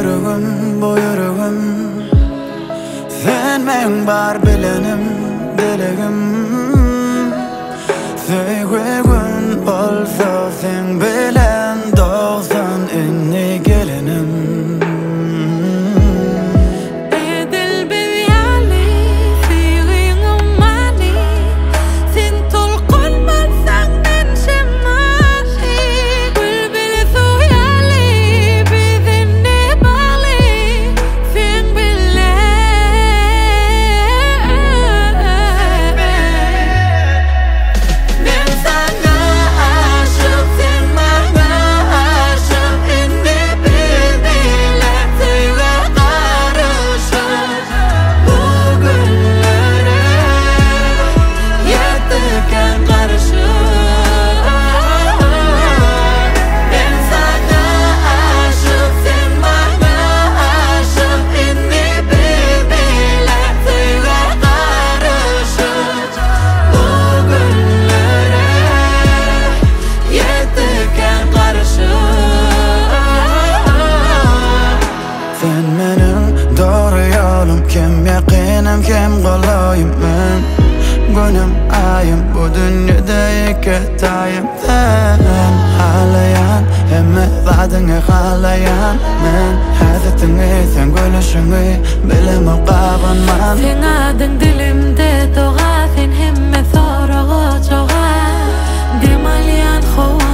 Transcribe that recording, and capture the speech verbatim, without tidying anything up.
yüreğim, bu yüreğim sen men bar bilenim, dilegim Söygün olsa sen bilen doğsan inni gelinim Kim yakinim kim qolayım men Günüm ayım bu dünyada iketayım Sen halayan Hemme vadini halayan Men hazretini sen gülüşünü Bilimi qabanman Sen adın dilimde doğa Sen hemme sorağı çoğa Demaliyan xoğa